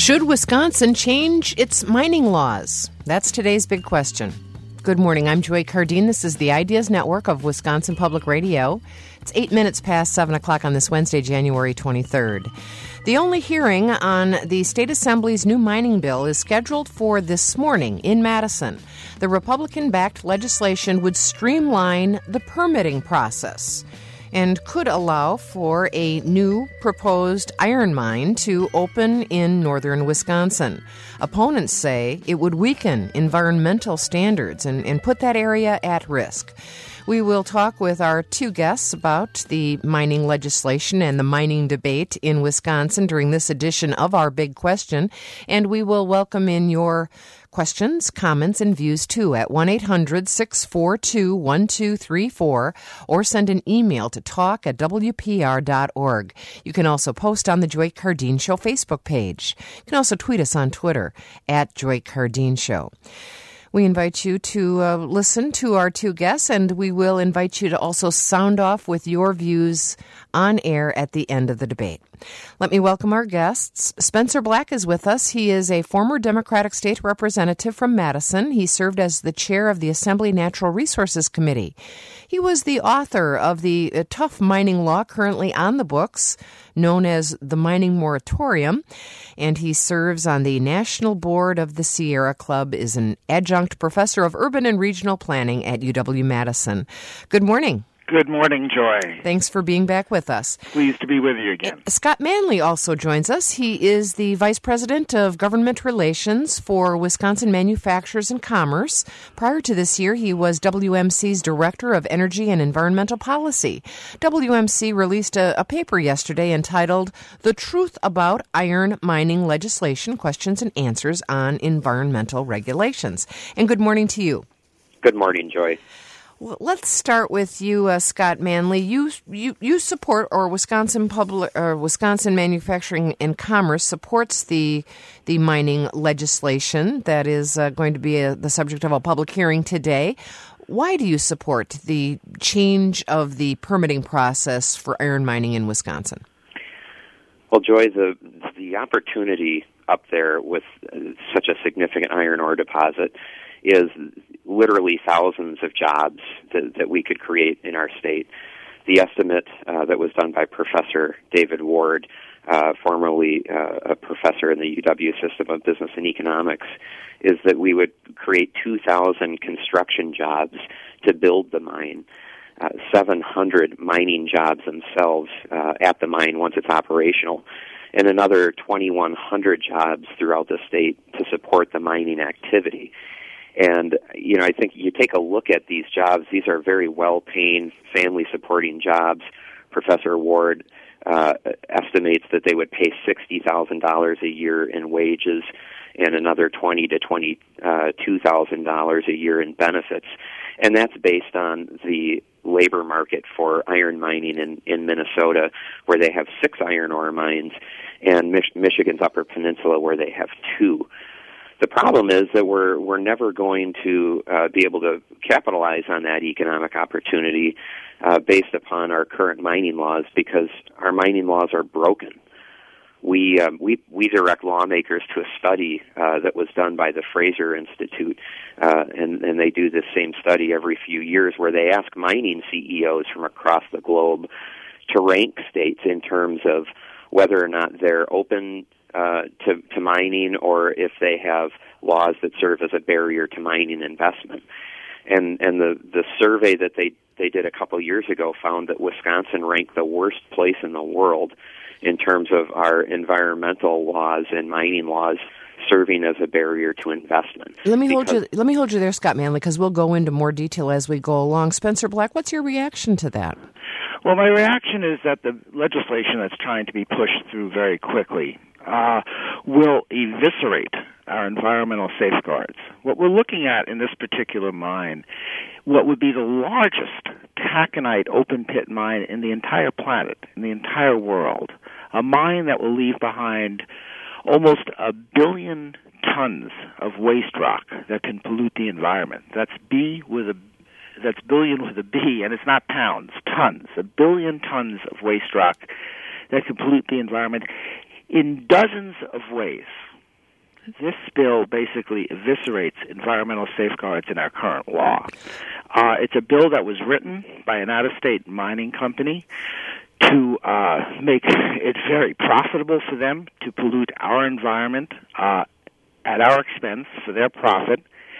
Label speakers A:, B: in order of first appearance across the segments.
A: Should Wisconsin change its mining laws? That's today's big question. Good morning. I'm Joy Cardine. This is the Ideas Network of Wisconsin Public Radio. It's 8 minutes past 7 o'clock on this Wednesday, January 23rd. The only hearing on the State Assembly's new mining bill is scheduled for this morning in Madison. The Republican-backed legislation would streamline the permitting process and could allow for a new proposed iron mine to open in northern Wisconsin. Opponents say it would weaken environmental standards and put that area at risk. We will talk with our two guests about the mining legislation and the mining debate in Wisconsin during this edition of Our Big Question, and we will welcome in your questions, comments, and views, too, at 1-800-642-1234 or send an email to talk@wpr.org. You can also post on the Joy Cardine Show Facebook page. You can also tweet us on Twitter @JoyCardineShow. We invite you to listen to our two guests, and we will invite you to also sound off with your views on air at the end of the debate. Let me welcome our guests. Spencer Black is with us. He is a former Democratic state representative from Madison. He served as the chair of the Assembly Natural Resources Committee. He was the author of the tough mining law currently on the books, known as the Mining Moratorium, and he serves on the National Board of the Sierra Club, is an adjunct professor of urban and regional planning at UW-Madison. Good morning.
B: Good morning, Joy.
A: Thanks for being back with us.
B: Pleased to be with you again.
A: Scott Manley also joins us. He is the Vice President of Government Relations for Wisconsin Manufacturers and Commerce. Prior to this year, he was WMC's Director of Energy and Environmental Policy. WMC released a paper yesterday entitled The Truth About Iron Mining Legislation, Questions and Answers on Environmental Regulations. And good morning to you.
C: Good morning, Joy.
A: Well, let's start with you, Scott Manley. You support, or Wisconsin Manufacturing and Commerce supports the mining legislation that is going to be the subject of a public hearing today. Why do you support the change of the permitting process for iron mining in Wisconsin?
C: Well, Joy, the opportunity up there with such a significant iron ore deposit is literally thousands of jobs that we could create in our state. The estimate that was done by Professor David Ward, formerly a professor in the UW System of Business and Economics, is that we would create 2,000 construction jobs to build the mine, 700 mining jobs themselves at the mine once it's operational, and another 2,100 jobs throughout the state to support the mining activity. And, I think you take a look at these jobs, these are very well-paying, family-supporting jobs. Professor Ward estimates that they would pay $60,000 a year in wages and another $20,000 to $22,000 a year in benefits. And that's based on the labor market for iron mining in Minnesota, where they have 6 iron ore mines, and Michigan's Upper Peninsula, where they have 2. The problem is that we're never going to be able to capitalize on that economic opportunity based upon our current mining laws, because our mining laws are broken. We direct lawmakers to a study that was done by the Fraser Institute, and they do this same study every few years, where they ask mining CEOs from across the globe to rank states in terms of whether or not they're open to mining, or if they have laws that serve as a barrier to mining investment. And the survey that they did a couple years ago found that Wisconsin ranked the worst place in the world in terms of our environmental laws and mining laws serving as a barrier to investment.
A: Let me hold you there, Scott Manley, because we'll go into more detail as we go along. Spencer Black, what's your reaction to that?
B: Well, my reaction is that the legislation that's trying to be pushed through very quickly will eviscerate our environmental safeguards. What we're looking at in this particular mine, what would be the largest taconite open-pit mine in the entire planet, in the entire world, a mine that will leave behind almost 1 billion tons of waste rock that can pollute the environment. That's billion with a B, and it's not pounds, tons. 1 billion tons of waste rock that can pollute the environment in dozens of ways. this bill basically eviscerates environmental safeguards in our current law. It's a bill that was written by an out-of-state mining company to make it very profitable for them to pollute our environment at our expense for their profit.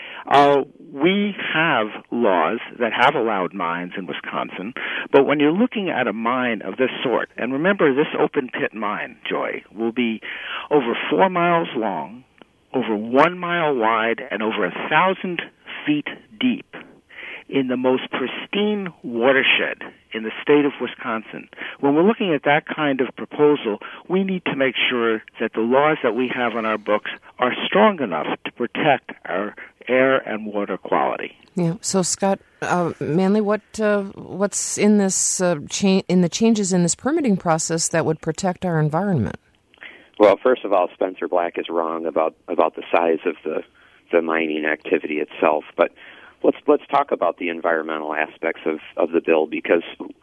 B: We have laws that have allowed mines in Wisconsin, but when you're looking at a mine of this sort, and remember this open pit mine, Joy, will be over 4 miles long, over 1 mile wide, and over 1,000 feet deep in the most pristine watershed in the state of Wisconsin. When we're looking at that kind of proposal, we need to make sure that the laws that we have on our books are strong enough to protect our air and water quality.
A: Yeah. So, Scott Manley, what's in this in the changes in this permitting process that would protect our environment?
C: Well, first of all, Spencer Black is wrong about the size of the mining activity itself, but let's talk about the environmental aspects of the bill, because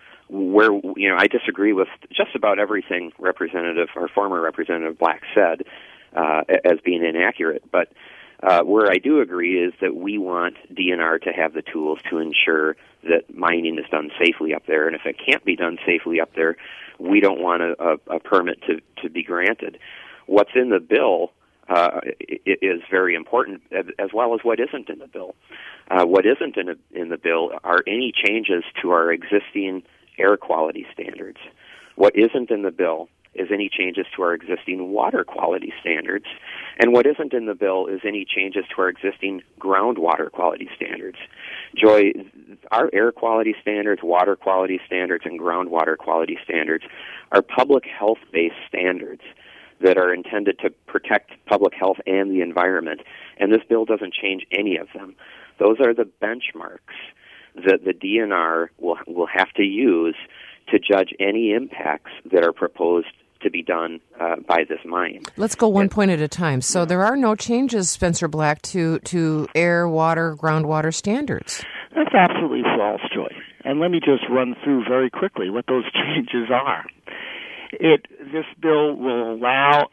C: I disagree with just about everything former Representative Black said as being inaccurate, but where I do agree is that we want DNR to have the tools to ensure that mining is done safely up there, and if it can't be done safely up there, we don't want a permit to be granted. What's in the bill is very important, as well as what isn't in the bill. What isn't in the bill are any changes to our existing air quality standards. What isn't in the bill is any changes to our existing water quality standards. And what isn't in the bill is any changes to our existing groundwater quality standards. Joy, our air quality standards, water quality standards, and groundwater quality standards are public health-based standards that are intended to protect public health and the environment, and this bill doesn't change any of them. Those are the benchmarks that the DNR will have to use to judge any impacts that are proposed to be done by this mine.
A: Let's go one point at a time. So there are no changes, Spencer Black, to air, water, groundwater standards.
B: That's absolutely false, Joy. And let me just run through very quickly what those changes are. This bill will allow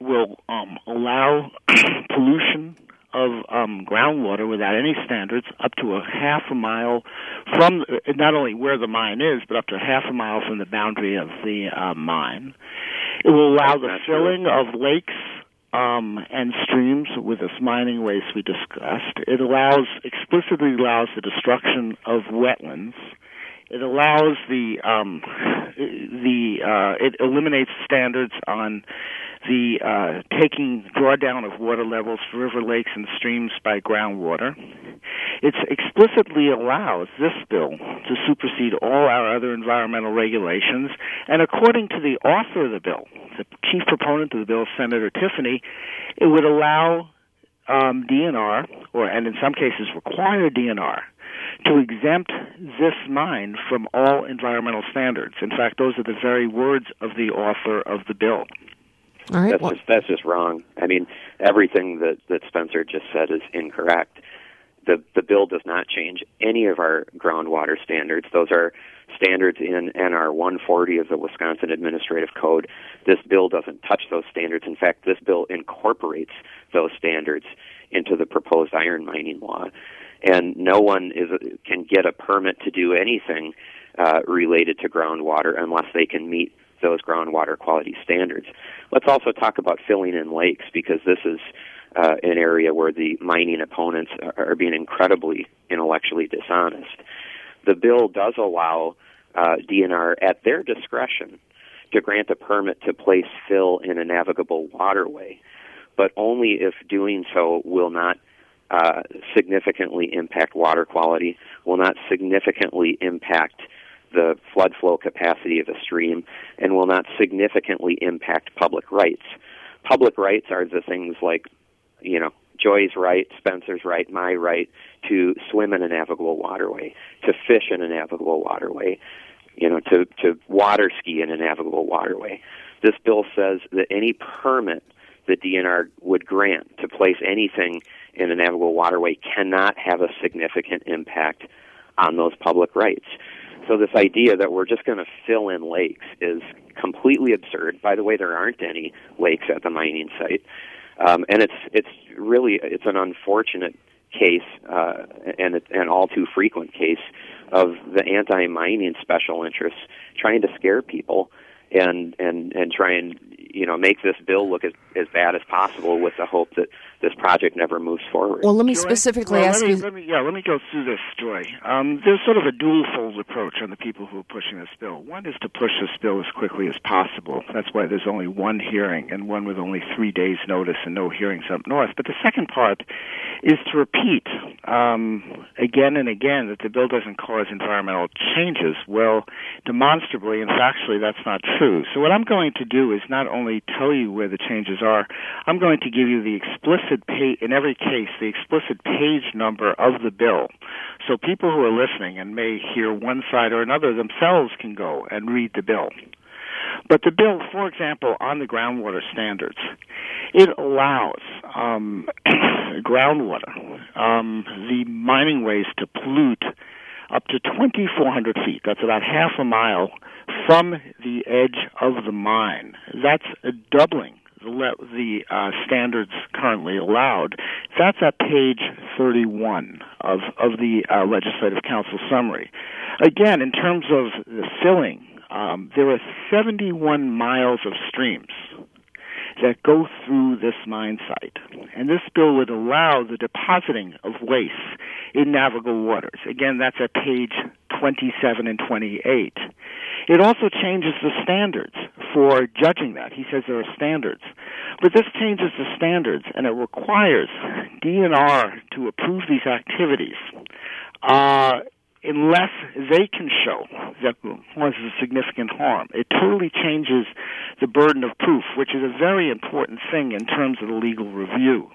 B: pollution of groundwater without any standards up to a half a mile from not only where the mine is, but up to half a mile from the boundary of the mine. It will allow the filling of lakes and streams with this mining waste we discussed. It explicitly allows the destruction of wetlands. It allows it eliminates standards on the drawdown of water levels for river, lakes, and streams by groundwater. It explicitly allows this bill to supersede all our other environmental regulations, and according to the author of the bill, the chief proponent of the bill, Senator Tiffany, it would allow DNR, and in some cases require DNR, to exempt this mine from all environmental standards. In fact, those are the very words of the author of the bill.
A: All right.
C: That's just wrong. I mean, everything that Spencer just said is incorrect. The bill does not change any of our groundwater standards. Those are standards in NR 140 of the Wisconsin Administrative Code. This bill doesn't touch those standards. In fact, this bill incorporates those standards into the proposed iron mining law. And no one can get a permit to do anything related to groundwater unless they can meet those groundwater quality standards. Let's also talk about filling in lakes, because this is an area where the mining opponents are being incredibly intellectually dishonest. The bill does allow DNR, at their discretion, to grant a permit to place fill in a navigable waterway, but only if doing so will not significantly impact water quality, will not significantly impact the flood flow capacity of a stream, and will not significantly impact public rights. Public rights are the things like, Joy's right, Spencer's right, my right to swim in a navigable waterway, to fish in a navigable waterway, to water ski in a navigable waterway. This bill says that any permit that DNR would grant to place anything in a navigable waterway cannot have a significant impact on those public rights. So this idea that we're just going to fill in lakes is completely absurd. By the way, there aren't any lakes at the mining site. And it's an unfortunate case and all too frequent case of the anti-mining special interests trying to scare people and try and make this bill look as bad as possible with the hope that this project never moves forward.
A: Well, let me specifically ask you.
B: Let me go through this, Joy. There's sort of a dual-fold approach on the people who are pushing this bill. One is to push this bill as quickly as possible. That's why there's only one hearing and one with only 3 days' notice and no hearings up north. But the second part is to repeat again and again that the bill doesn't cause environmental changes. Well, demonstrably and factually, that's not true. So what I'm going to do is not only tell you where the changes are, I'm going to give you the explicit in every case, the explicit page number of the bill. So people who are listening and may hear one side or another themselves can go and read the bill. But the bill, for example, on the groundwater standards, it allows groundwater, the mining waste to pollute up to 2,400 feet. That's about half a mile from the edge of the mine. That's a doubling the standards currently allowed. That's at page 31 of the Legislative Council summary. Again, in terms of the filling, there are 71 miles of streams that go through this mine site. And this bill would allow the depositing of waste in navigable waters. Again, that's at page 27 and 28. It also changes the standards for judging that. He says there are standards. But this changes the standards, and it requires DNR to approve these activities unless they can show that causes a significant harm. It totally changes the burden of proof, which is a very important thing in terms of the legal review.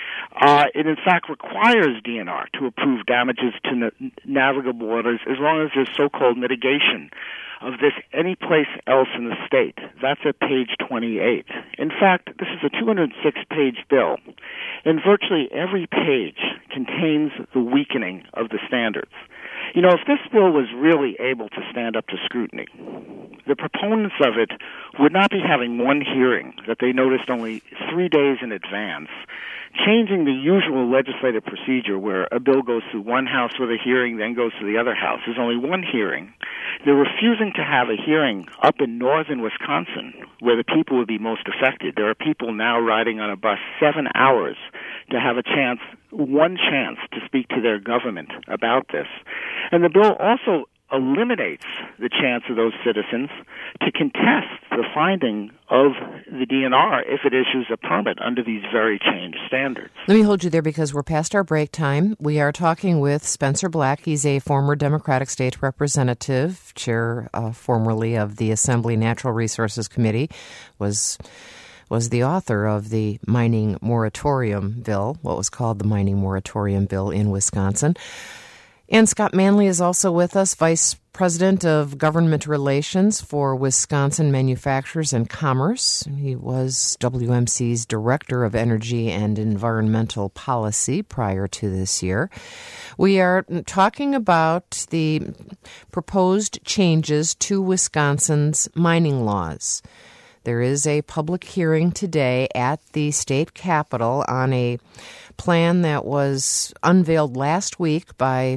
B: It, in fact, requires DNR to approve damages to navigable waters as long as there's so-called mitigation of this any place else in the state. That's at page 28. In fact, this is a 206-page bill, and virtually every page contains the weakening of the standards. If this bill was really able to stand up to scrutiny, the proponents of it would not be having one hearing that they noticed only 3 days in advance, changing the usual legislative procedure where a bill goes through one house with a hearing, then goes to the other house. There's only one hearing. They're refusing to have a hearing up in northern Wisconsin where the people would be most affected. There are people now riding on a bus 7 hours to have one chance to speak to their government about this. And the bill also eliminates the chance of those citizens to contest the finding of the DNR if it issues a permit under these very changed standards.
A: Let me hold you there because we're past our break time. We are talking with Spencer Black. He's a former Democratic state representative, chair formerly of the Assembly Natural Resources Committee, was the author of the mining moratorium bill, what was called the mining moratorium bill in Wisconsin. And Scott Manley is also with us, Vice President of Government Relations for Wisconsin Manufacturers and Commerce. He was WMC's Director of Energy and Environmental Policy prior to this year. We are talking about the proposed changes to Wisconsin's mining laws. There is a public hearing today at the state capitol on a plan that was unveiled last week by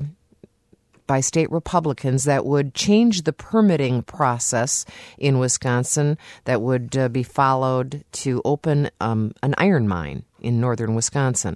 A: state Republicans that would change the permitting process in Wisconsin that would be followed to open an iron mine in northern Wisconsin.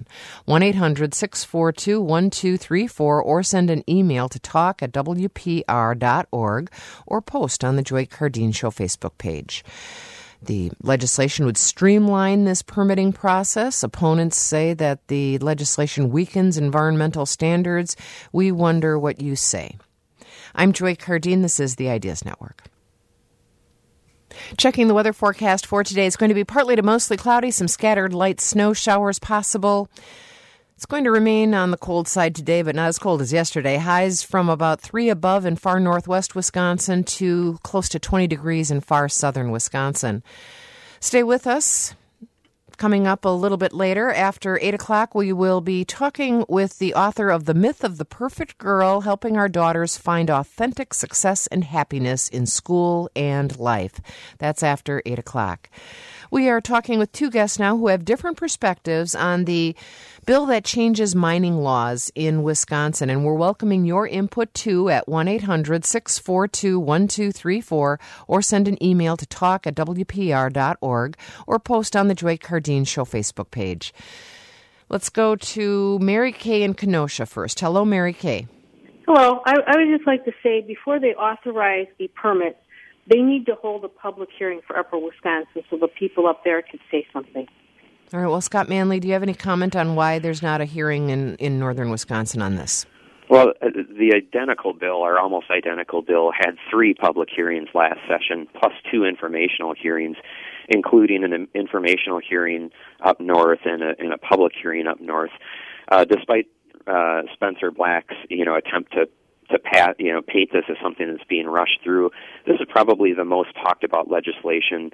A: 1-800-642-1234 or send an email to talk@wpr.org or post on the Joy Cardeen Show Facebook page. The legislation would streamline this permitting process. Opponents say that the legislation weakens environmental standards. We wonder what you say. I'm Joy Cardeen. This is the Ideas Network. Checking the weather forecast for today, it's going to be partly to mostly cloudy, some scattered light snow showers possible. It's going to remain on the cold side today, but not as cold as yesterday. Highs from about 3 above in far northwest Wisconsin to close to 20 degrees in far southern Wisconsin. Stay with us. Coming up a little bit later, after 8 o'clock, we will be talking with the author of The Myth of the Perfect Girl, helping our daughters find authentic success and happiness in school and life. That's after 8 o'clock. We are talking with two guests now who have different perspectives on the bill that changes mining laws in Wisconsin. And we're welcoming your input, too, at 1-800-642-1234, or send an email to talk@wpr.org, or post on the Joy Cardeen Show Facebook page. Let's go to Mary Kay in Kenosha first. Hello, Mary Kay.
D: Hello. I would just like to say, before they authorize a permit, they need to hold a public hearing for Upper Wisconsin so the people up there can say something.
A: All right. Well, Scott Manley, do you have any comment on why there's not a hearing in northern Wisconsin on this?
C: Well, the identical bill, or almost identical bill, had 3 public hearings last session, plus 2 informational hearings, including an informational hearing up north and a public hearing up north. Despite Spencer Black's, attempt to paint this as something that's being rushed through, this is probably the most talked about legislation,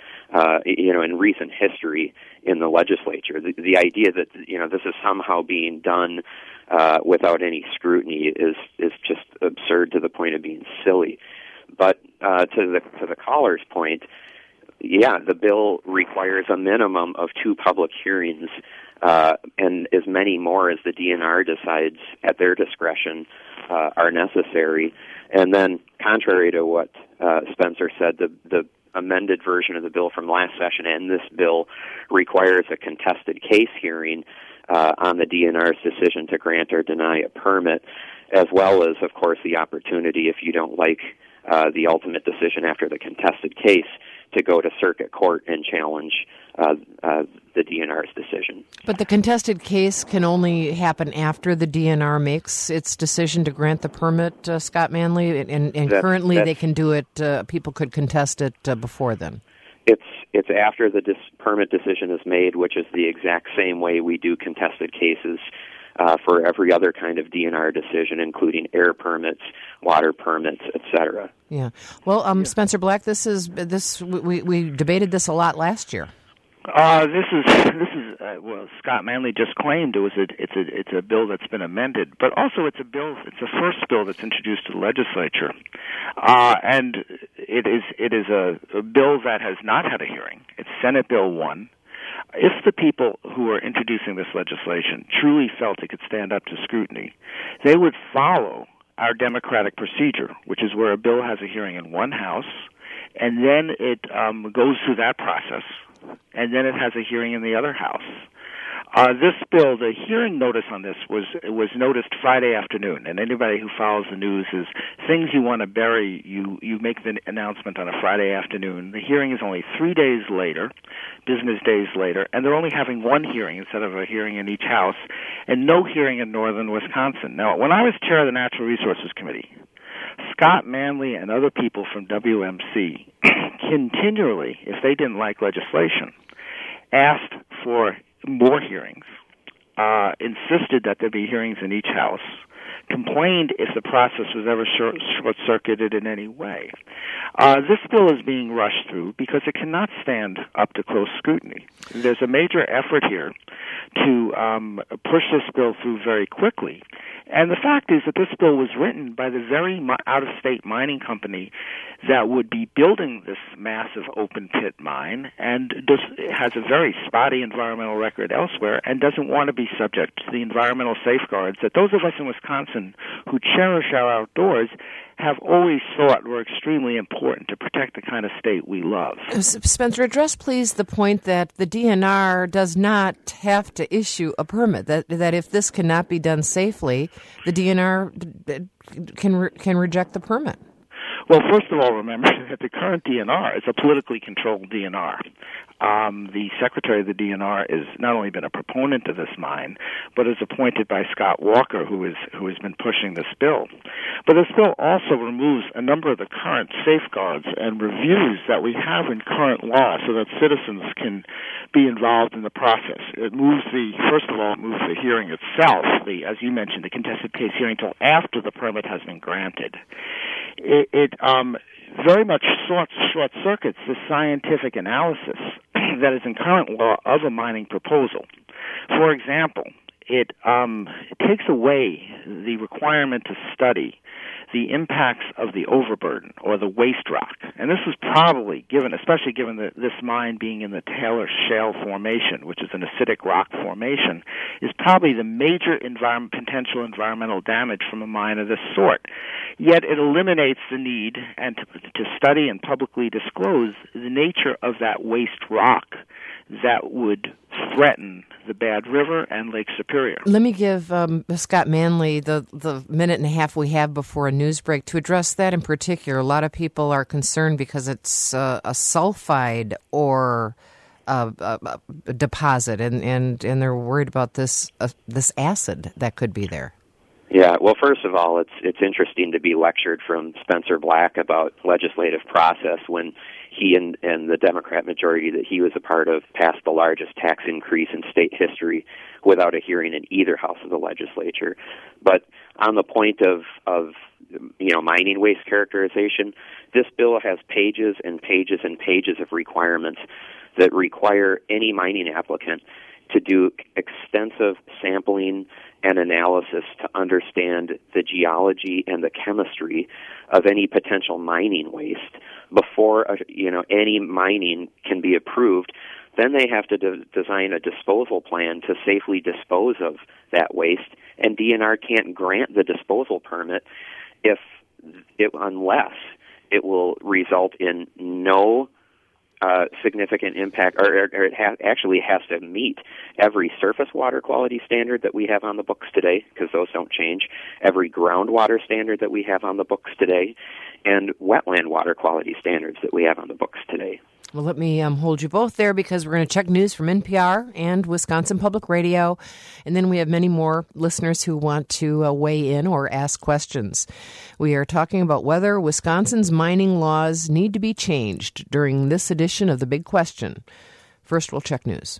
C: in recent history in the legislature. The idea that, this is somehow being done without any scrutiny is just absurd to the point of being silly. But to the caller's point, yeah, the bill requires a minimum of 2 public hearings and as many more as the DNR decides at their discretion are necessary. And then, contrary to what Spencer said, the amended version of the bill from last session and this bill requires a contested case hearing on the DNR's decision to grant or deny a permit, as well as, of course, the opportunity, if you don't like the ultimate decision after the contested case, to go to circuit court and challenge the DNR's decision.
A: But the contested case can only happen after the DNR makes its decision to grant the permit, Scott Manley, and currently they can do it, people could contest it before then.
C: It's after the permit decision is made, which is the exact same way we do contested cases for every other kind of DNR decision, including air permits, water permits, etc.
A: Yeah. Well, Spencer Black, we debated this a lot last year.
B: This is Scott Manley just claimed it's a bill that's been amended, but also it's the first bill that's introduced to the legislature, and it is a bill that has not had a hearing. It's Senate Bill 1. If the people who are introducing this legislation truly felt it could stand up to scrutiny, they would follow our democratic procedure, which is where a bill has a hearing in one house, and then it goes through that process, and then it has a hearing in the other house. This bill, the hearing notice on this was noticed Friday afternoon, and anybody who follows the news is things you want to bury, you make the announcement on a Friday afternoon. The hearing is only 3 days later, business days later, and they're only having one hearing instead of a hearing in each house, and no hearing in northern Wisconsin. Now, when I was chair of the Natural Resources Committee, Scott Manley and other people from WMC continually, if they didn't like legislation, asked for more hearings, insisted that there be hearings in each house, complained if the process was ever short-circuited in any way. This bill is being rushed through because it cannot stand up to close scrutiny. There's a major effort here to push this bill through very quickly. And the fact is that this bill was written by the very out-of-state mining company that would be building this massive open-pit mine and has a very spotty environmental record elsewhere and doesn't want to be subject to the environmental safeguards that those of us in Wisconsin who cherish our outdoors have always thought were extremely important to protect the kind of state we love.
A: Spencer, address please the point that the DNR does not have to issue a permit, that if this cannot be done safely, the DNR can reject the permit.
B: Well, first of all, remember that the current DNR is a politically controlled DNR. The secretary of the DNR has not only been a proponent of this mine, but is appointed by Scott Walker, who has been pushing this bill. But this bill also removes a number of the current safeguards and reviews that we have in current law so that citizens can be involved in the process. It moves the hearing itself, as you mentioned, the contested case hearing, until after the permit has been granted. It very much short-circuits the scientific analysis that is in current law of a mining proposal. For example, it takes away the requirement to study the impacts of the overburden or the waste rock. And this is probably, especially given this mine being in the Taylor Shale Formation, which is an acidic rock formation, is probably the major potential environmental damage from a mine of this sort. Yet it eliminates the need to study and publicly disclose the nature of that waste rock that would threaten the Bad River and Lake Superior.
A: Let me give Scott Manley the minute and a half we have before a news break to address that in particular. A lot of people are concerned because it's a sulfide or a deposit, and they're worried about this acid that could be there.
C: Yeah, well, first of all, it's interesting to be lectured from Spencer Black about legislative process when he and the Democrat majority that he was a part of passed the largest tax increase in state history without a hearing in either house of the legislature. But on the point of mining waste characterization, this bill has pages and pages and pages of requirements that require any mining applicant to do extensive sampling and analysis to understand the geology and the chemistry of any potential mining waste before any mining can be approved. Then they have to design a disposal plan to safely dispose of that waste, and DNR can't grant the disposal permit unless it will result in no significant impact, or it actually has to meet every surface water quality standard that we have on the books today, because those don't change, every groundwater standard that we have on the books today, and wetland water quality standards that we have on the books today.
A: Well, let me hold you both there because we're going to check news from NPR and Wisconsin Public Radio, and then we have many more listeners who want to weigh in or ask questions. We are talking about whether Wisconsin's mining laws need to be changed during this edition of The Big Question. First, we'll check news.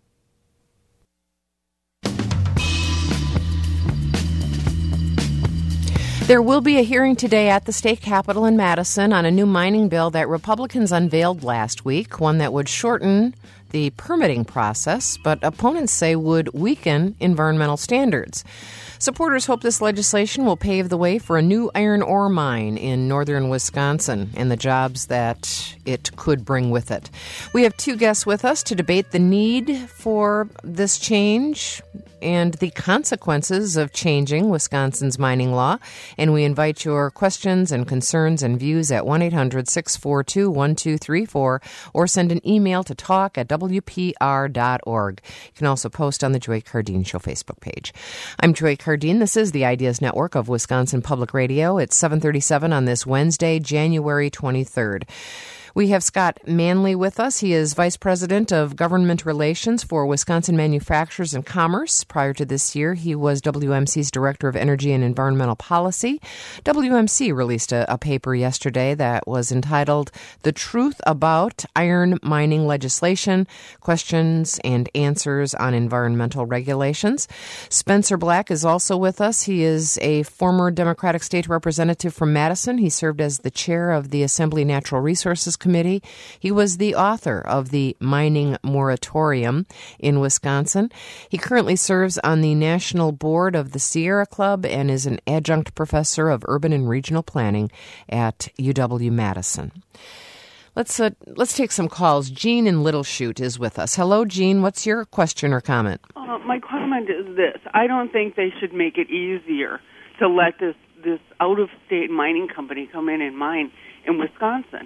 A: There will be a hearing today at the state capitol in Madison on a new mining bill that Republicans unveiled last week, one that would shorten the permitting process, but opponents say would weaken environmental standards. Supporters hope this legislation will pave the way for a new iron ore mine in northern Wisconsin and the jobs that it could bring with it. We have two guests with us to debate the need for this change and the consequences of changing Wisconsin's mining law. And we invite your questions and concerns and views at 1-800-642-1234 or send an email to talk@wpr.org. You can also post on the Joy Cardeen Show Facebook page. I'm Joy Cardeen. This is the Ideas Network of Wisconsin Public Radio. It's 7:37 on this Wednesday, January 23rd. We have Scott Manley with us. He is Vice President of Government Relations for Wisconsin Manufacturers and Commerce. Prior to this year, he was WMC's Director of Energy and Environmental Policy. WMC released a paper yesterday that was entitled The Truth About Iron Mining Legislation, Questions and Answers on Environmental Regulations. Spencer Black is also with us. He is a former Democratic State Representative from Madison. He served as the chair of the Assembly Natural Resources Committee. He was the author of the Mining Moratorium in Wisconsin. He currently serves on the National Board of the Sierra Club and is an adjunct professor of urban and regional planning at UW-Madison. Let's take some calls. Jean in Little Chute is with us. Hello, Jean. What's your question or comment?
E: My comment is this. I don't think they should make it easier to let this out-of-state mining company come in and mine in Wisconsin.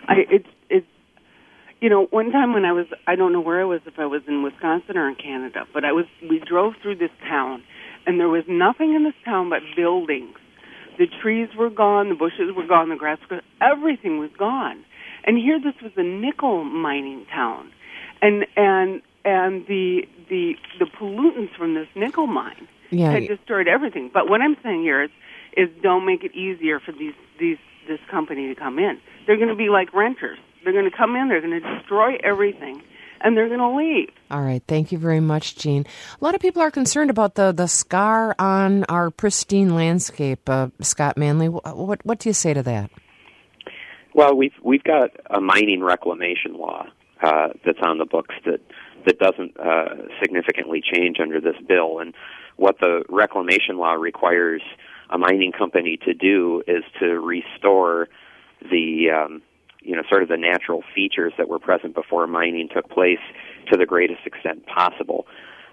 E: One time when I don't know where I was, if I was in Wisconsin or in Canada, but we drove through this town, and there was nothing in this town but buildings. The trees were gone, the bushes were gone, the grass was gone, everything was gone. And here this was a nickel mining town. And the pollutants from this nickel mine had destroyed everything. But what I'm saying here is don't make it easier for this company to come in. They're going to be like renters. They're going to come in, they're going to destroy everything, and they're going to leave.
A: All right. Thank you very much, Jean. A lot of people are concerned about the scar on our pristine landscape. Scott Manley, what do you say to that?
C: Well, we've got a mining reclamation law that's on the books that doesn't significantly change under this bill. And what the reclamation law requires a mining company to do is to restore the sort of the natural features that were present before mining took place to the greatest extent possible.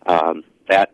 C: I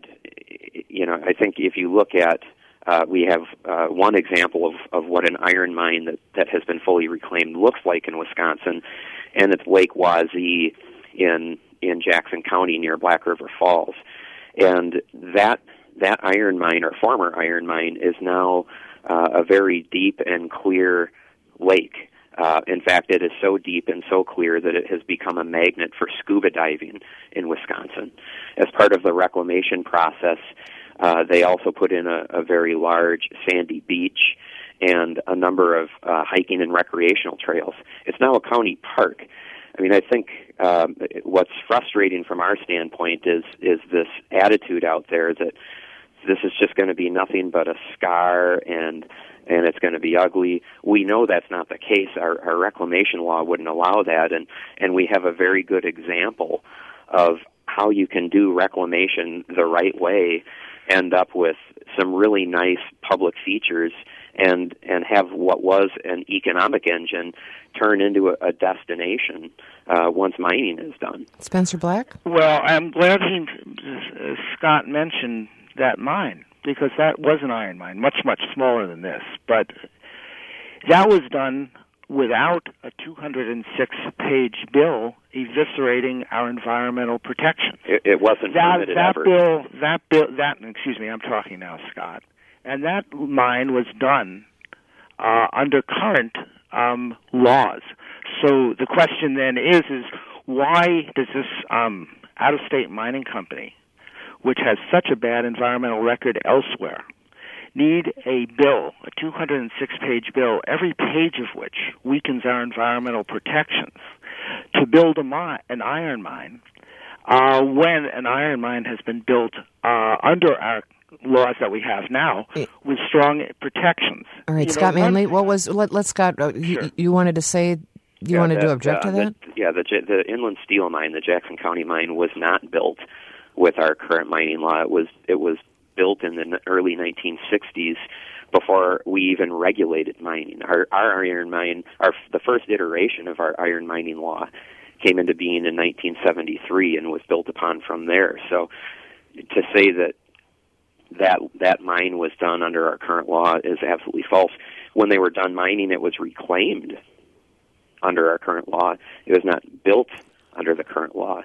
C: think if you look at, we have one example of what an iron mine that has been fully reclaimed looks like in Wisconsin, and it's Lake Wazee in Jackson County near Black River Falls. And that iron mine, or former iron mine, is now a very deep and clear lake. In fact, it is so deep and so clear that it has become a magnet for scuba diving in Wisconsin. As part of the reclamation process, they also put in a very large sandy beach and a number of hiking and recreational trails. It's now a county park. I mean, I think what's frustrating from our standpoint is this attitude out there that this is just going to be nothing but a scar and it's going to be ugly. We know that's not the case. Our reclamation law wouldn't allow that, and we have a very good example of how you can do reclamation the right way, end up with some really nice public features, and have what was an economic engine turn into a destination once mining is done.
A: Spencer Black?
B: Well, I'm glad Scott mentioned that mine, because that was an iron mine, much, much smaller than this. But that was done without a 206-page bill eviscerating our environmental protection.
C: It wasn't permitted ever.
B: Excuse me, I'm talking now, Scott. And that mine was done under current laws. So the question then is why does this out-of-state mining company, which has such a bad environmental record elsewhere, need a bill, a 206-page bill, every page of which weakens our environmental protections, to build an iron mine when an iron mine has been built under our laws that we have now with strong protections.
A: All right, Scott Manley, let's Scott,
B: sure.
A: you wanted to say, wanted to object to that?
C: The Inland Steel mine, the Jackson County mine, was not built with our current mining law. It was built in the early 1960s before we even regulated mining. Our iron mine, the first iteration of our iron mining law came into being in 1973 and was built upon from there. So to say that mine was done under our current law is absolutely false. When they were done mining, it was reclaimed under our current law. It was not built under the current law.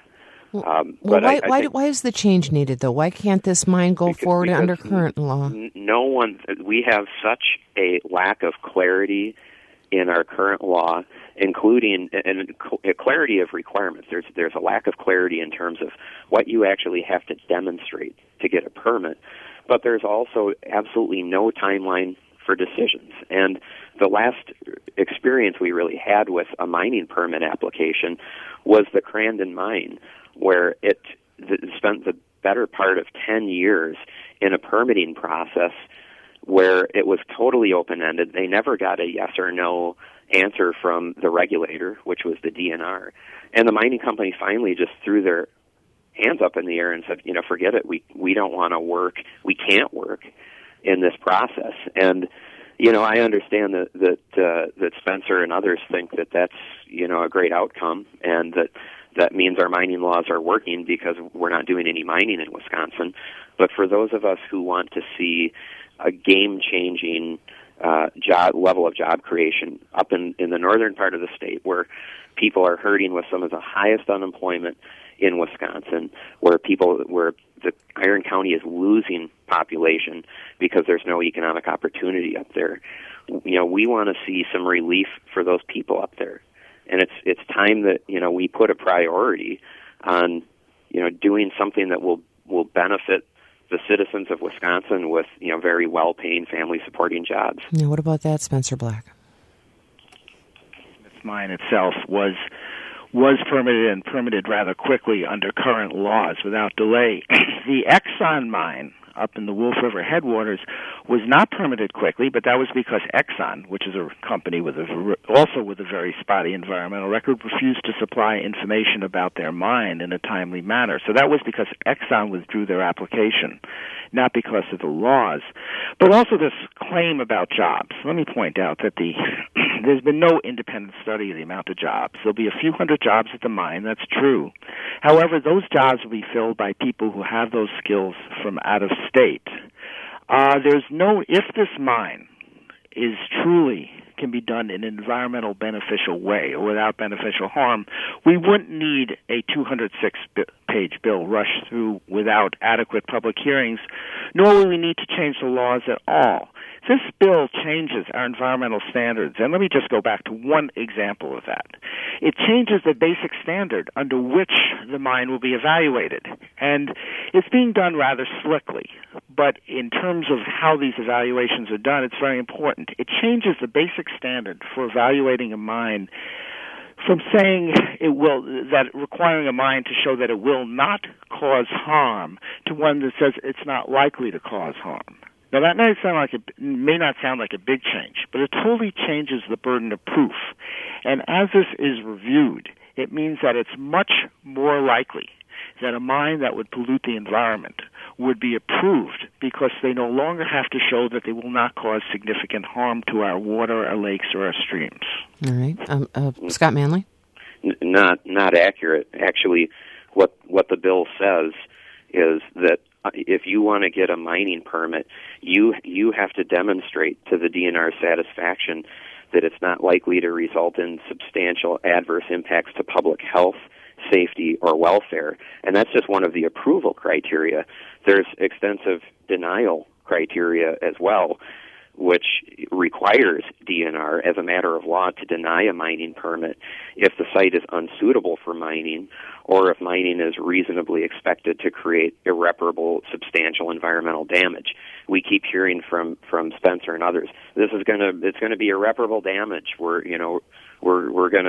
A: Why is the change needed, though? Why can't this mine go forward under current law?
C: We have such a lack of clarity in our current law, including clarity of requirements. There's a lack of clarity in terms of what you actually have to demonstrate to get a permit, but there's also absolutely no timeline for decisions. And the last experience we really had with a mining permit application was the Crandon mine, where it spent the better part of 10 years in a permitting process where it was totally open-ended. They never got a yes or no answer from the regulator, which was the DNR. And the mining company finally just threw their hands up in the air and said, forget it. We don't want to work. We can't work in this process. And I understand that Spencer and others think that that's a great outcome, and that means our mining laws are working because we're not doing any mining in Wisconsin. But for those of us who want to see a game-changing level of job creation up in the northern part of the state, where people are hurting with some of the highest unemployment in Wisconsin, where the Iron County is losing population because there's no economic opportunity up there. We want to see some relief for those people up there. And it's time that we put a priority on doing something that will benefit the citizens of Wisconsin with very well-paying, family-supporting jobs.
A: Yeah, what about that, Spencer Black?
B: This mine itself was permitted rather quickly under current laws without delay. The Exxon mine up in the Wolf River headwaters was not permitted quickly, but that was because Exxon, which is a company also with a very spotty environmental record, refused to supply information about their mine in a timely manner. So that was because Exxon withdrew their application, not because of the laws. But also this claim about jobs. Let me point out that there's been no independent study of the amount of jobs. There'll be a few hundred jobs at the mine, that's true. However, those jobs will be filled by people who have those skills from out of state. If this mine is truly can be done in an environmental beneficial way or without beneficial harm, we wouldn't need a 206-page bill rushed through without adequate public hearings, nor will we need to change the laws at all. This bill changes our environmental standards, and let me just go back to one example of that. It changes the basic standard under which the mine will be evaluated, and it's being done rather slickly, but in terms of how these evaluations are done, it's very important. It changes the basic standard for evaluating a mine from saying requiring a mine to show that it will not cause harm to one that says it's not likely to cause harm. Now, that may not sound like a big change, but it totally changes the burden of proof. And as this is reviewed, it means that it's much more likely that a mine that would pollute the environment would be approved because they no longer have to show that they will not cause significant harm to our water, our lakes, or our streams.
A: All right. Scott Manley?
C: Not accurate. Actually, what the bill says is that if you want to get a mining permit, you have to demonstrate to the DNR's satisfaction that it's not likely to result in substantial adverse impacts to public health, safety, or welfare. And that's just one of the approval criteria. There's extensive denial criteria as well, which requires DNR, as a matter of law, to deny a mining permit if the site is unsuitable for mining or if mining is reasonably expected to create irreparable, substantial environmental damage. We keep hearing from Spencer and others, it's going to be irreparable damage. We're going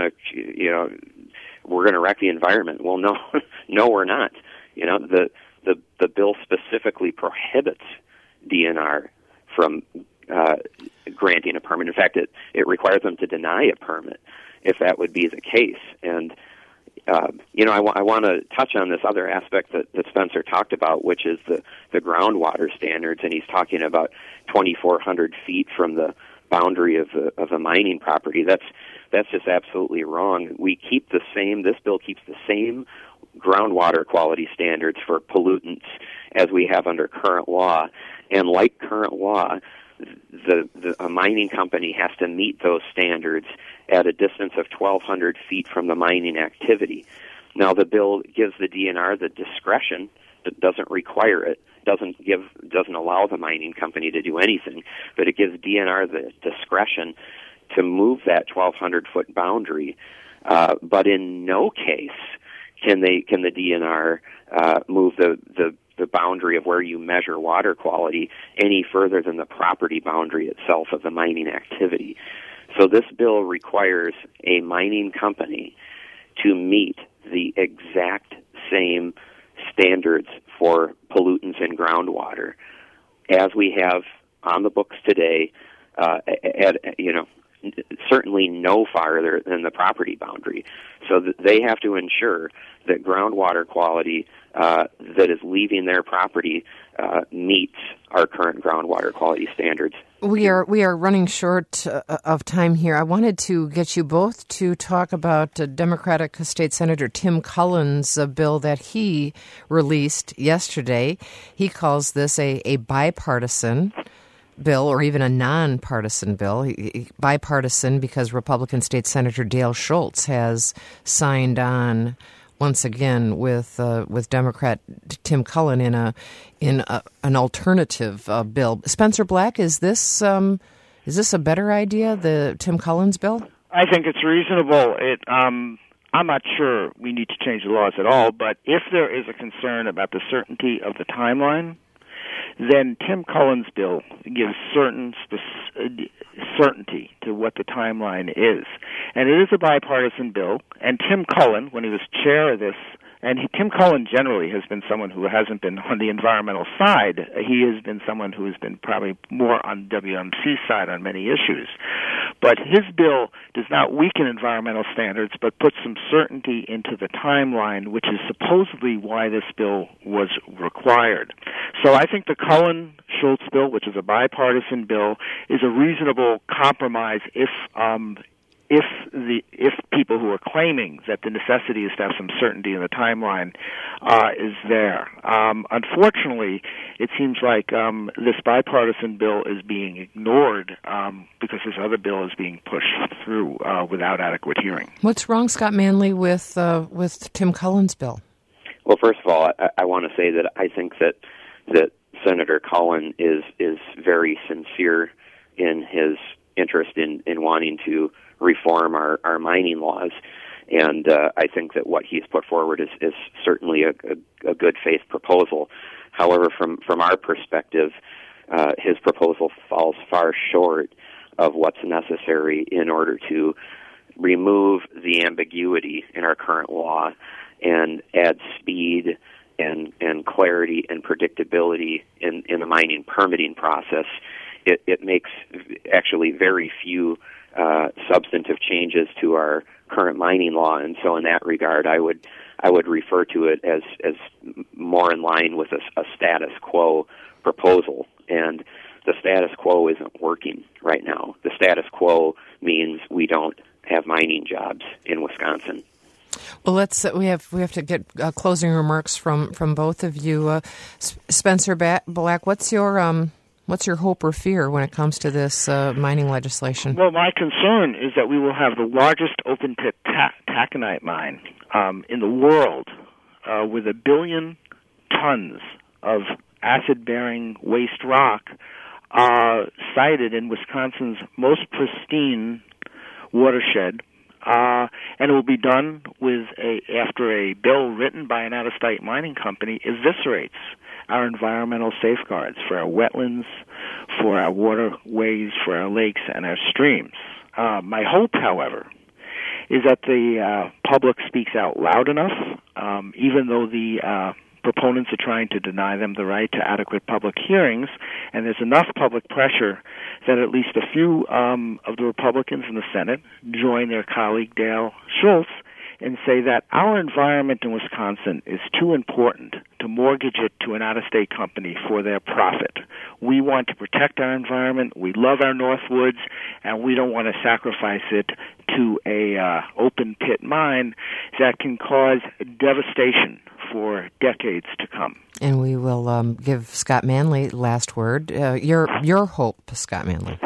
C: to wreck the environment. Well, no, we're not. The bill specifically prohibits DNR from granting a permit. In fact, it requires them to deny a permit if that would be the case. And I want to touch on this other aspect that Spencer talked about, which is the groundwater standards, and he's talking about 2,400 feet from the boundary of a mining property. That's just absolutely wrong. This bill keeps the same groundwater quality standards for pollutants as we have under current law, and like current law, a mining company has to meet those standards at a distance of 1,200 feet from the mining activity. Now, the bill gives the DNR the discretion. It doesn't require it. Doesn't allow the mining company to do anything, but it gives DNR the discretion to move that 1,200-foot boundary. But in no case can the DNR move the boundary of where you measure water quality any further than the property boundary itself of the mining activity. So this bill requires a mining company to meet the exact same standards for pollutants in groundwater as we have on the books today, certainly no farther than the property boundary. So they have to ensure that groundwater quality that is leaving their property meets our current groundwater quality standards.
A: We are running short of time here. I wanted to get you both to talk about Democratic State Senator Tim Cullen's bill that he released yesterday. He calls this a bipartisan bill, or even a nonpartisan bill. Bipartisan because Republican State Senator Dale Schultz has signed on once again with Democrat Tim Cullen in an alternative bill. Spencer Black, is this a better idea, the Tim Cullen's bill?
B: I think it's reasonable. I'm not sure we need to change the laws at all, but if there is a concern about the certainty of the timeline, then Tim Cullen's bill gives certainty to what the timeline is. And it is a bipartisan bill, and Tim Cullen, when he was chair of this And Tim Cullen generally has been someone who hasn't been on the environmental side. He has been someone who has been probably more on WMC's side on many issues. But his bill does not weaken environmental standards, but puts some certainty into the timeline, which is supposedly why this bill was required. So I think the Cullen-Schultz bill, which is a bipartisan bill, is a reasonable compromise if people who are claiming that the necessity is to have some certainty in the timeline is there. Unfortunately, it seems like this bipartisan bill is being ignored because this other bill is being pushed through without adequate hearing.
A: What's wrong, Scott Manley, with Tim Cullen's bill?
C: Well, first of all, I want to say that I think that Senator Cullen is very sincere in his interest in wanting to reform our mining laws, and I think that what he's put forward is certainly a good faith proposal. However, from our perspective, his proposal falls far short of what's necessary in order to remove the ambiguity in our current law and add speed and clarity and predictability in the mining permitting process. It makes actually very few substantive changes to our current mining law, and so in that regard, I would refer to it as more in line with a status quo proposal. And the status quo isn't working right now. The status quo means we don't have mining jobs in Wisconsin.
A: Well, we have to get closing remarks from both of you. Spencer Black, what's your hope or fear when it comes to this mining legislation?
B: Well, my concern is that we will have the largest open-pit taconite mine in the world with 1 billion tons of acid-bearing waste rock sited in Wisconsin's most pristine watershed. And it will be done after a bill written by an out-of-state mining company eviscerates our environmental safeguards for our wetlands, for our waterways, for our lakes, and our streams. My hope, however, is that the public speaks out loud enough, even though the proponents are trying to deny them the right to adequate public hearings, and there's enough public pressure that at least a few of the Republicans in the Senate join their colleague Dale Schultz and say that our environment in Wisconsin is too important to mortgage it to an out-of-state company for their profit. We want to protect our environment, we love our Northwoods, and we don't want to sacrifice it to a open-pit mine that can cause devastation for decades to come.
A: And we will give Scott Manley last word. Your hope, Scott Manley.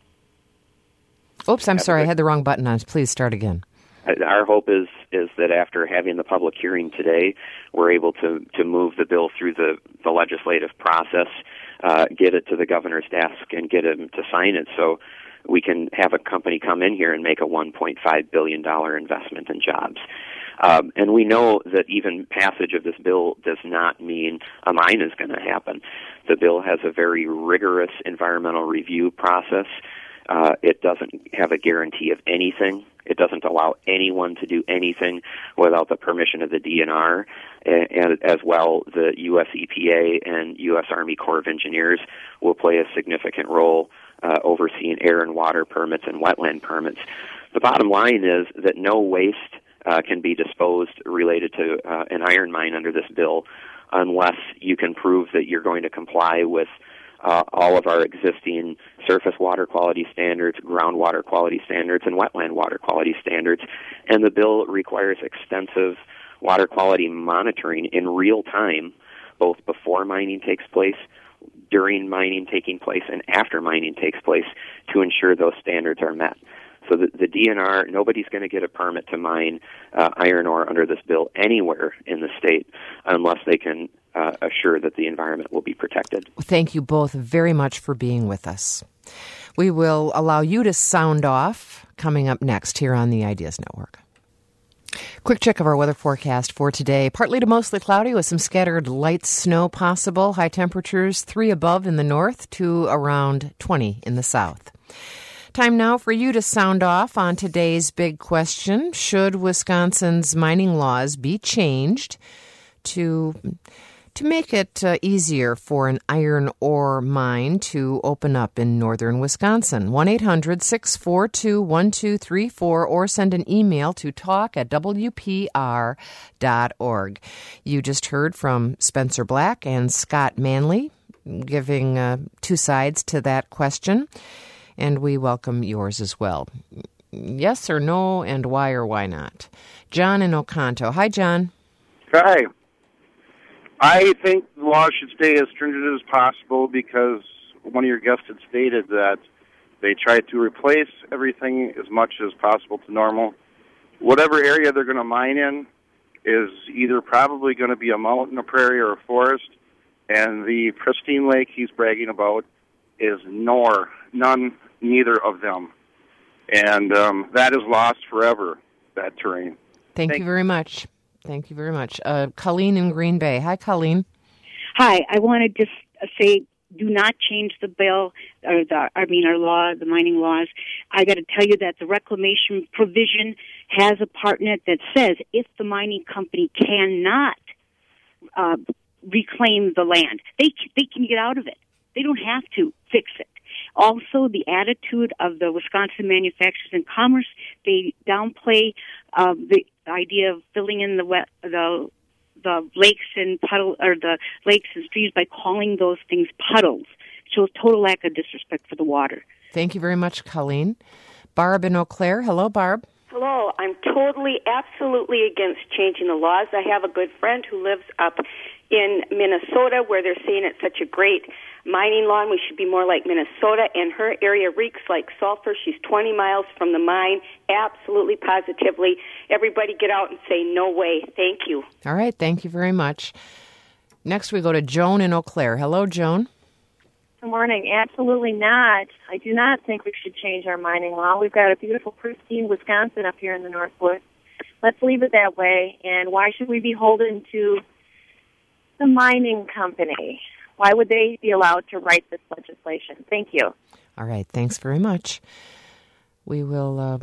A: Oops, I'm sorry, I had the wrong button on. Please start again.
C: Our hope is that after having the public hearing today, we're able to move the bill through the legislative process, get it to the governor's desk, and get him to sign it so we can have a company come in here and make a $1.5 billion investment in jobs. And we know that even passage of this bill does not mean a mine is going to happen. The bill has a very rigorous environmental review process. It doesn't have a guarantee of anything. It doesn't allow anyone to do anything without the permission of the DNR, and as well, the U.S. EPA and U.S. Army Corps of Engineers will play a significant role overseeing air and water permits and wetland permits. The bottom line is that no waste can be disposed related to an iron mine under this bill unless you can prove that you're going to comply with all of our existing surface water quality standards, groundwater quality standards, and wetland water quality standards. And the bill requires extensive water quality monitoring in real time, both before mining takes place, during mining taking place, and after mining takes place, to ensure those standards are met. So the DNR, nobody's going to get a permit to mine iron ore under this bill anywhere in the state unless they can assure that the environment will be protected.
A: Thank you both very much for being with us. We will allow you to sound off coming up next here on the Ideas Network. Quick check of our weather forecast for today. Partly to mostly cloudy with some scattered light snow possible. High temperatures 3 above in the north to around 20 in the south. Time now for you to sound off on today's big question. Should Wisconsin's mining laws be changed to make it easier for an iron ore mine to open up in northern Wisconsin? 1-800-642-1234 or send an email to talk@wpr.org. You just heard from Spencer Black and Scott Manley giving two sides to that question, and we welcome yours as well. Yes or no, and why or why not? John in Oconto. Hi, John.
F: Hi. I think the laws should stay as stringent as possible because one of your guests had stated that they try to replace everything as much as possible to normal. Whatever area they're going to mine in is either probably going to be a mountain, a prairie, or a forest, and the pristine lake he's bragging about is neither of them. And that is lost forever, that terrain.
A: Thank you very much. Thank you very much. Colleen in Green Bay. Hi, Colleen.
G: Hi. I want to just say, do not change the bill, our law, the mining laws. I got to tell you that the reclamation provision has a part in it that says if the mining company cannot reclaim the land, they can get out of it. They don't have to fix it. Also, the attitude of the Wisconsin Manufacturers and Commerce, they downplay the idea of filling in the lakes and the lakes and streams by calling those things puddles. Shows total lack of disrespect for the water.
A: Thank you very much, Colleen. Barb in Eau Claire. Hello, Barb.
H: Hello. I'm totally, absolutely against changing the laws. I have a good friend who lives up in Minnesota where they're saying it's such a great mining law and we should be more like Minnesota, and her area reeks like sulfur. She's 20 miles from the mine. Absolutely, positively. Everybody get out and say no way. Thank you.
A: All right. Thank you very much. Next we go to Joan in Eau Claire. Hello, Joan.
I: Good morning. Absolutely not. I do not think we should change our mining law. We've got a beautiful, pristine Wisconsin up here in the Northwoods. Let's leave it that way. And why should we be holding to the mining company? Why would they be allowed to write this legislation? Thank you.
A: All right. Thanks very much. We will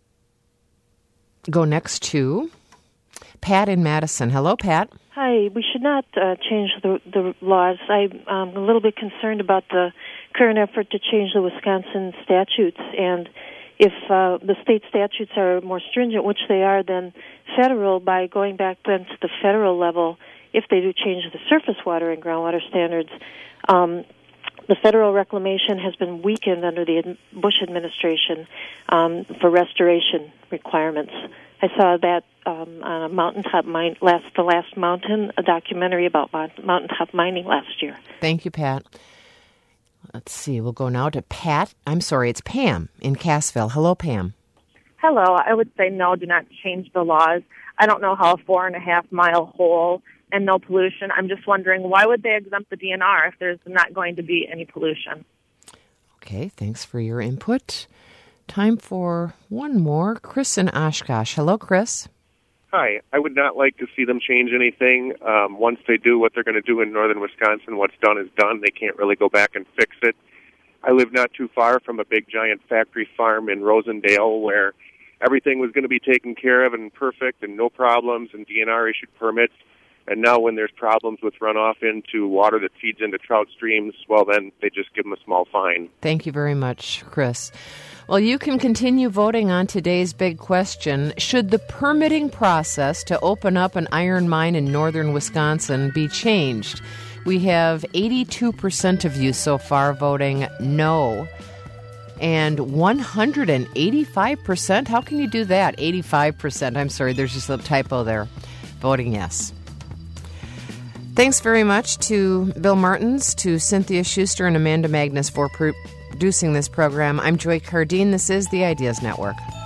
A: go next to Pat in Madison. Hello, Pat.
J: Hi. We should not change the laws. I'm a little bit concerned about the current effort to change the Wisconsin statutes. And if the state statutes are more stringent, which they are, than federal, by going back then to the federal level, if they do change the surface water and groundwater standards, the federal reclamation has been weakened under the Bush administration for restoration requirements. I saw that on a mountaintop mine, The Last Mountain, a documentary about mountaintop mining last year.
A: Thank you, Pat. Let's see. We'll go now to it's Pam in Cassville. Hello, Pam.
K: Hello. I would say no, do not change the laws. I don't know how a 4.5-mile hole and no pollution. I'm just wondering, why would they exempt the DNR if there's not going to be any pollution?
A: Okay, thanks for your input. Time for one more. Chris in Oshkosh. Hello, Chris.
L: Hi. I would not like to see them change anything. Once they do what they're going to do in northern Wisconsin, what's done is done. They can't really go back and fix it. I live not too far from a big giant factory farm in Rosendale where everything was going to be taken care of and perfect and no problems, and DNR issued permits. And now when there's problems with runoff into water that feeds into trout streams, well, then they just give them a small fine.
A: Thank you very much, Chris. Well, you can continue voting on today's big question. Should the permitting process to open up an iron mine in northern Wisconsin be changed? We have 82% of you so far voting no. And 185%, how can you do that? 85%, I'm sorry, there's just a typo there, voting yes. Thanks very much to Bill Martins, to Cynthia Schuster, and Amanda Magnus for producing this program. I'm Joy Cardine. This is the Ideas Network.